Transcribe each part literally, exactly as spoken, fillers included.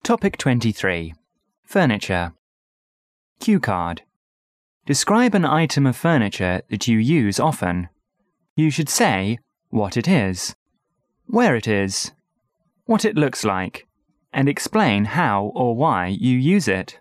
Topic twenty-three. Furniture. Cue card. Describe an item of furniture that you use often. You should say what it is, where it is, what it looks like, and explain how or why you use it.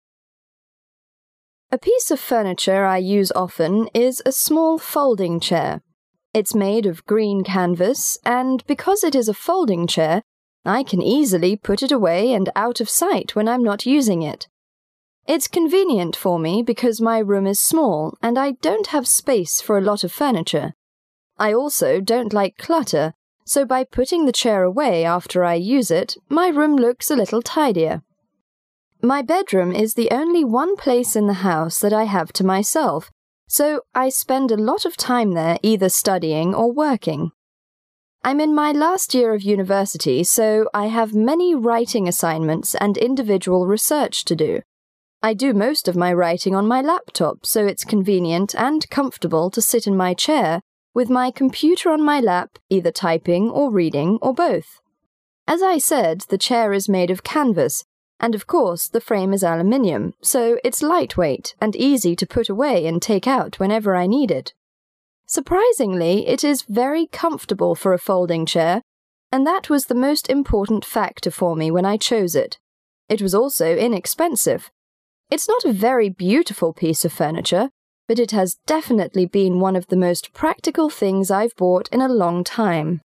A piece of furniture I use often is a small folding chair. It's made of green canvas, and because it is a folding chair, I can easily put it away and out of sight when I'm not using it. It's convenient for me because my room is small and I don't have space for a lot of furniture. I also don't like clutter, so by putting the chair away after I use it, my room looks a little tidier. My bedroom is the only one place in the house that I have to myself, so I spend a lot of time there either studying or working. I'm in my last year of university, so I have many writing assignments and individual research to do. I do most of my writing on my laptop, so it's convenient and comfortable to sit in my chair with my computer on my lap, either typing or reading or both. As I said, the chair is made of canvas, and of course the frame is aluminium, so it's lightweight and easy to put away and take out whenever I need it. Surprisingly, it is very comfortable for a folding chair, and that was the most important factor for me when I chose it. It was also inexpensive. It's not a very beautiful piece of furniture, but it has definitely been one of the most practical things I've bought in a long time.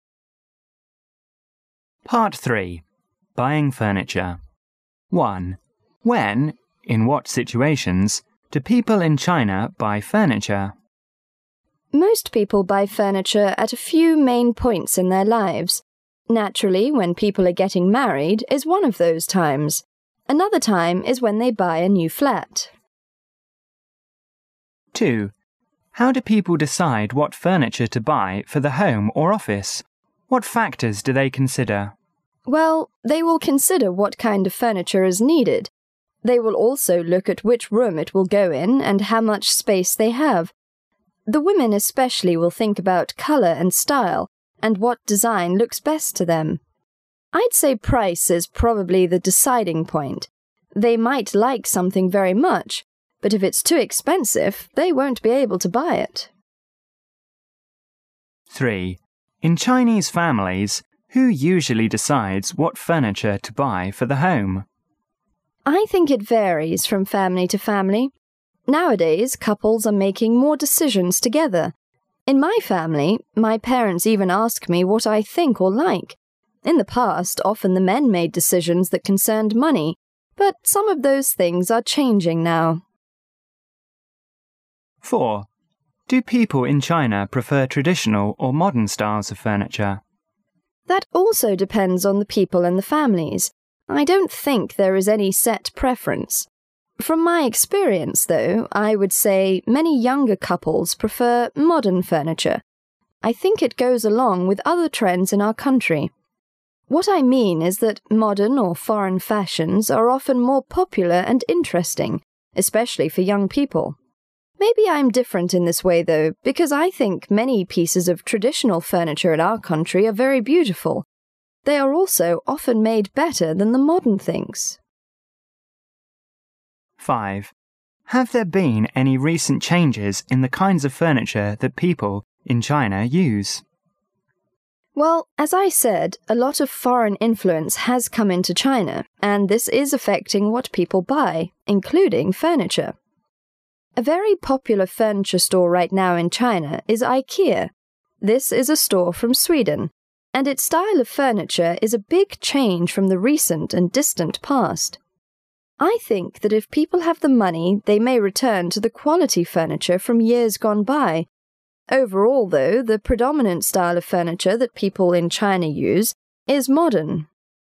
Part three. Buying furniture. one. When, in what situations, do people in China buy furniture? Most people buy furniture at a few main points in their lives. Naturally, when people are getting married is one of those times. Another time is when they buy a new flat. two. How do people decide what furniture to buy for the home or office? What factors do they consider? Well, they will consider what kind of furniture is needed. They will also look at which room it will go in and how much space they have. The women especially will think about colour and style, and what design looks best to them. I'd say price is probably the deciding point. They might like something very much, but if it's too expensive, they won't be able to buy it. three. In Chinese families, who usually decides what furniture to buy for the home? I think it varies from family to family. Nowadays, couples are making more decisions together. In my family, my parents even ask me what I think or like. In the past, often the men made decisions that concerned money, but some of those things are changing now. four. Do people in China prefer traditional or modern styles of furniture? That also depends on the people and the families. I don't think there is any set preference. From my experience, though, I would say many younger couples prefer modern furniture. I think it goes along with other trends in our country. What I mean is that modern or foreign fashions are often more popular and interesting, especially for young people. Maybe I'm different in this way, though, because I think many pieces of traditional furniture in our country are very beautiful. They are also often made better than the modern things. five. Have there been any recent changes in the kinds of furniture that people in China use? Well, as I said, a lot of foreign influence has come into China, and this is affecting what people buy, including furniture. A very popular furniture store right now in China is IKEA. This is a store from Sweden, and its style of furniture is a big change from the recent and distant past. I think that if people have the money, they may return to the quality furniture from years gone by. Overall, though, the predominant style of furniture that people in China use is modern.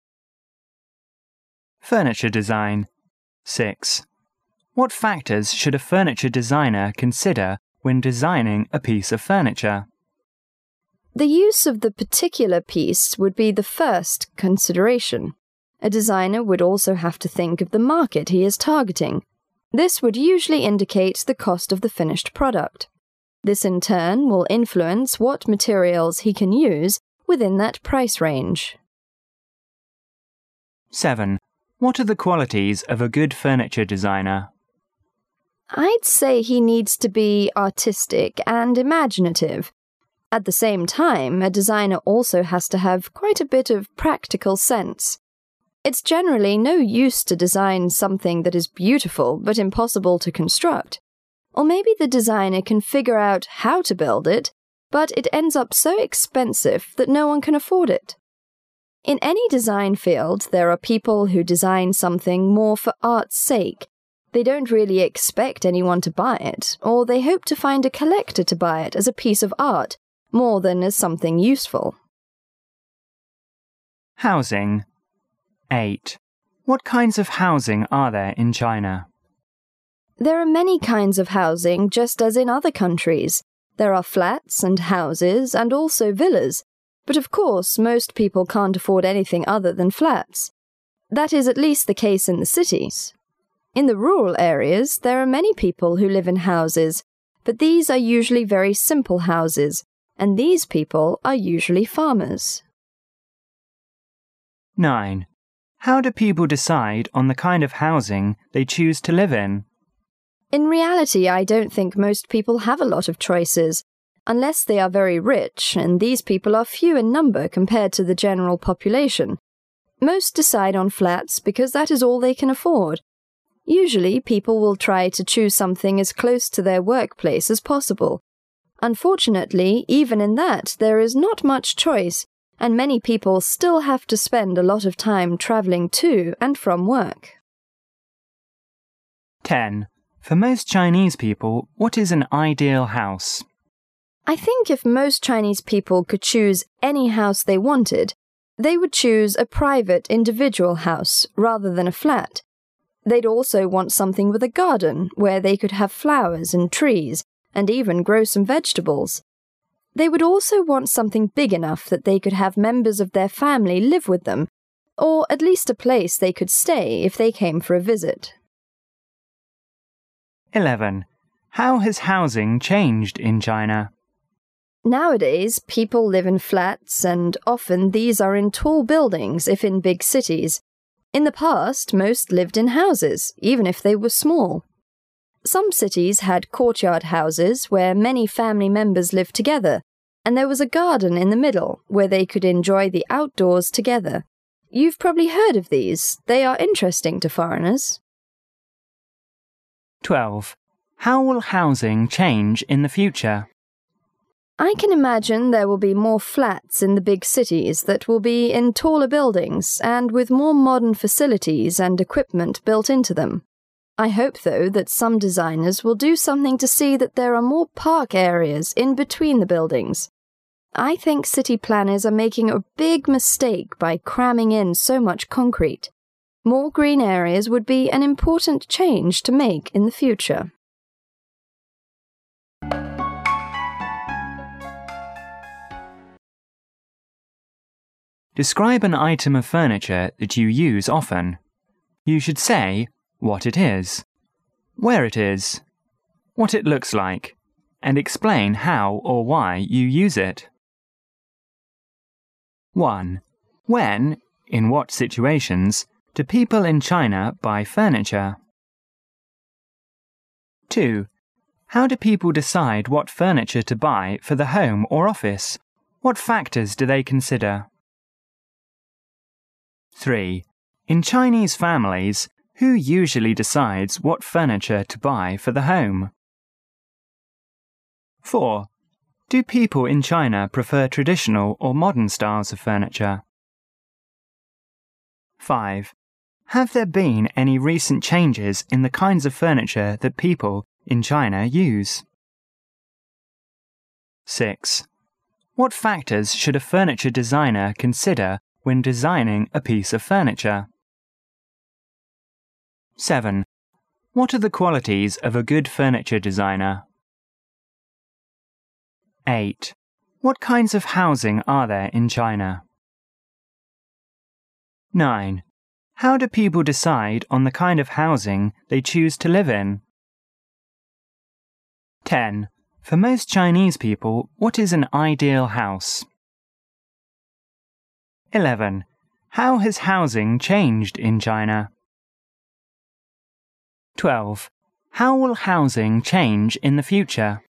Furniture design. six. What factors should a furniture designer consider when designing a piece of furniture? The use of the particular piece would be the first consideration. A designer would also have to think of the market he is targeting. This would usually indicate the cost of the finished product. This in turn will influence what materials he can use within that price range. seven. What are the qualities of a good furniture designer? I'd say he needs to be artistic and imaginative. At the same time, a designer also has to have quite a bit of practical sense. It's generally no use to design something that is beautiful but impossible to construct. Or maybe the designer can figure out how to build it, but it ends up so expensive that no one can afford it. In any design field, there are people who design something more for art's sake. They don't really expect anyone to buy it, or they hope to find a collector to buy it as a piece of art, more than as something useful. Housing. eight. What kinds of housing are there in China? There are many kinds of housing, just as in other countries. There are flats and houses and also villas, but of course most people can't afford anything other than flats. That is at least the case in the cities. In the rural areas, there are many people who live in houses, but these are usually very simple houses, and these people are usually farmers. nine. How do people decide on the kind of housing they choose to live in? In reality, I don't think most people have a lot of choices, unless they are very rich, and these people are few in number compared to the general population. Most decide on flats because that is all they can afford. Usually, people will try to choose something as close to their workplace as possible. Unfortunately, even in that, there is not much choice, and many people still have to spend a lot of time traveling to and from work. ten. For most Chinese people, what is an ideal house? I think if most Chinese people could choose any house they wanted, they would choose a private individual house rather than a flat. They'd also want something with a garden where they could have flowers and trees and even grow some vegetables. They would also want something big enough that they could have members of their family live with them, or at least a place they could stay if they came for a visit. eleven. How has housing changed in China? Nowadays, people live in flats, and often these are in tall buildings if in big cities. In the past, most lived in houses, even if they were small. Some cities had courtyard houses where many family members lived together, and there was a garden in the middle where they could enjoy the outdoors together. You've probably heard of these. They are interesting to foreigners. twelve. How will housing change in the future? I can imagine there will be more flats in the big cities that will be in taller buildings and with more modern facilities and equipment built into them. I hope, though, that some designers will do something to see that there are more park areas in between the buildings. I think city planners are making a big mistake by cramming in so much concrete. More green areas would be an important change to make in the future. Describe an item of furniture that you use often. You should say what it is, where it is, what it looks like, and explain how or why you use it. one. When, in what situations, do people in China buy furniture? two. How do people decide what furniture to buy for the home or office? What factors do they consider? three. In Chinese families, who usually decides what furniture to buy for the home? four. Do people in China prefer traditional or modern styles of furniture? five. Have there been any recent changes in the kinds of furniture that people in China use? six. What factors should a furniture designer consider when designing a piece of furniture? seven. What are the qualities of a good furniture designer? eight. What kinds of housing are there in China? nine. How do people decide on the kind of housing they choose to live in? ten. For most Chinese people, what is an ideal house? eleven. How has housing changed in China? twelve. How will housing change in the future?